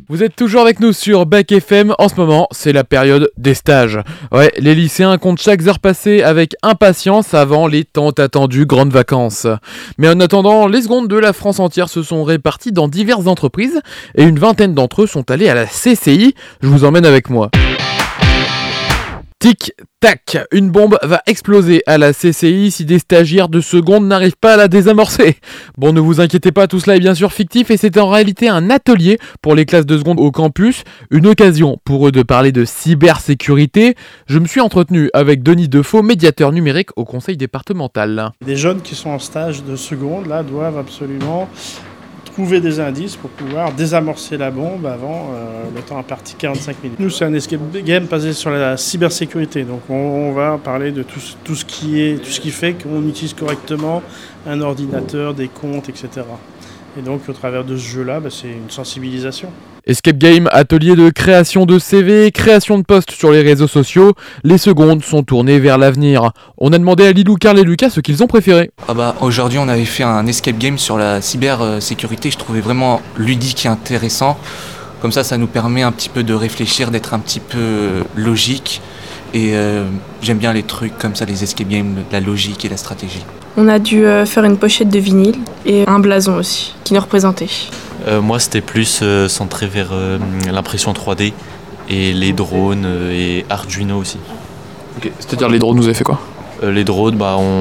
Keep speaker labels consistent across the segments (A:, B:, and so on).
A: Vous êtes toujours avec nous sur Bac FM. En ce moment, c'est la période des stages. Ouais, les lycéens comptent chaque heure passée avec impatience avant les tant attendues grandes vacances. Mais en attendant, les secondes de la France entière se sont réparties dans diverses entreprises et une vingtaine d'entre eux sont allés à la CCI. Je vous emmène avec moi. Tic tac, une bombe va exploser à la CCI si des stagiaires de seconde n'arrivent pas à la désamorcer. Bon, ne vous inquiétez pas, tout cela est bien sûr fictif et c'est en réalité un atelier pour les classes de seconde au campus, une occasion pour eux de parler de cybersécurité. Je me suis entretenu avec Denis Defoe, médiateur numérique au conseil départemental.
B: Les jeunes qui sont en stage de seconde là doivent absolument trouver des indices pour pouvoir désamorcer la bombe avant le temps imparti, 45 minutes. Nous, c'est un escape game basé sur la cybersécurité. Donc, on va parler de tout ce qui fait qu'on utilise correctement un ordinateur, des comptes, etc. Et donc, au travers de ce jeu-là, c'est une sensibilisation.
A: Escape game, atelier de création de CV, création de posts sur les réseaux sociaux, les secondes sont tournées vers l'avenir. On a demandé à Lilou, Carl et Lucas ce qu'ils ont préféré.
C: Aujourd'hui on avait fait un escape game sur la cybersécurité, je trouvais vraiment ludique et intéressant. Comme ça nous permet un petit peu de réfléchir, d'être un petit peu logique. Et j'aime bien les trucs comme ça, les escape games, la logique et la stratégie.
D: On a dû faire une pochette de vinyle et un blason aussi, qui nous représentait.
E: Moi, c'était plus centré vers l'impression 3D et les drones et Arduino aussi.
A: Ok, c'est-à-dire les drones, vous avez fait quoi ?
E: Les drones,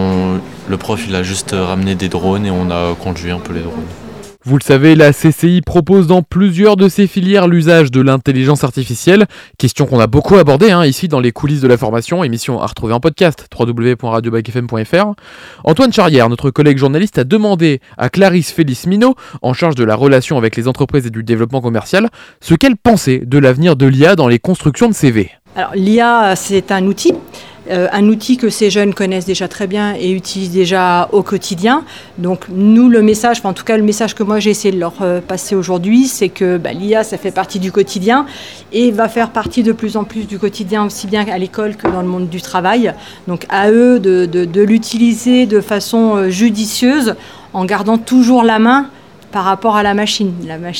E: le prof il a juste ramené des drones et on a conduit un peu les drones.
A: Vous le savez, la CCI propose dans plusieurs de ses filières l'usage de l'intelligence artificielle, question qu'on a beaucoup abordée ici dans les coulisses de la formation, émission à retrouver en podcast, www.radiobacfm.fr. Antoine Charrière, notre collègue journaliste, a demandé à Clarisse Félix-Minot, en charge de la relation avec les entreprises et du développement commercial, ce qu'elle pensait de l'avenir de l'IA dans les constructions de CV.
F: Alors l'IA, c'est un outil que ces jeunes connaissent déjà très bien et utilisent déjà au quotidien. Donc nous, le message que moi j'ai essayé de leur passer aujourd'hui, c'est que l'IA, ça fait partie du quotidien et va faire partie de plus en plus du quotidien, aussi bien à l'école que dans le monde du travail. Donc à eux de l'utiliser de façon judicieuse en gardant toujours la main par rapport à la machine.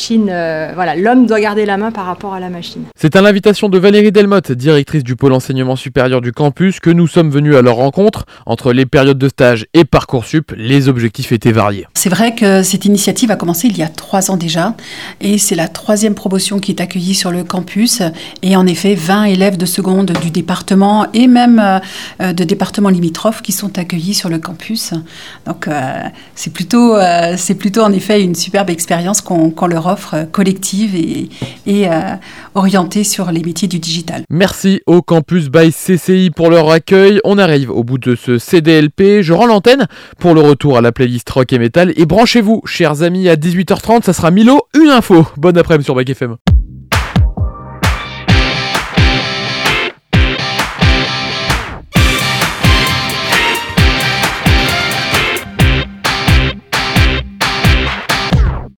F: L'homme doit garder la main par rapport à la machine.
A: C'est à l'invitation de Valérie Delmotte, directrice du pôle enseignement supérieur du campus, que nous sommes venus à leur rencontre. Entre les périodes de stage et Parcoursup, les objectifs étaient variés.
G: C'est vrai que cette initiative a commencé il y a 3 ans déjà, et c'est la 3e promotion qui est accueillie sur le campus, et en effet 20 élèves de seconde du département et même de départements limitrophes qui sont accueillis sur le campus. Donc c'est plutôt en effet une superbe expérience qu'on leur offre, collective et orientée sur les métiers du digital.
A: Merci au Campus by CCI pour leur accueil. On arrive au bout de ce CDLP. Je rends l'antenne pour le retour à la playlist rock et metal. Et branchez-vous, chers amis, à 18h30, ça sera Milo, une info. Bonne après-midi sur Bac FM.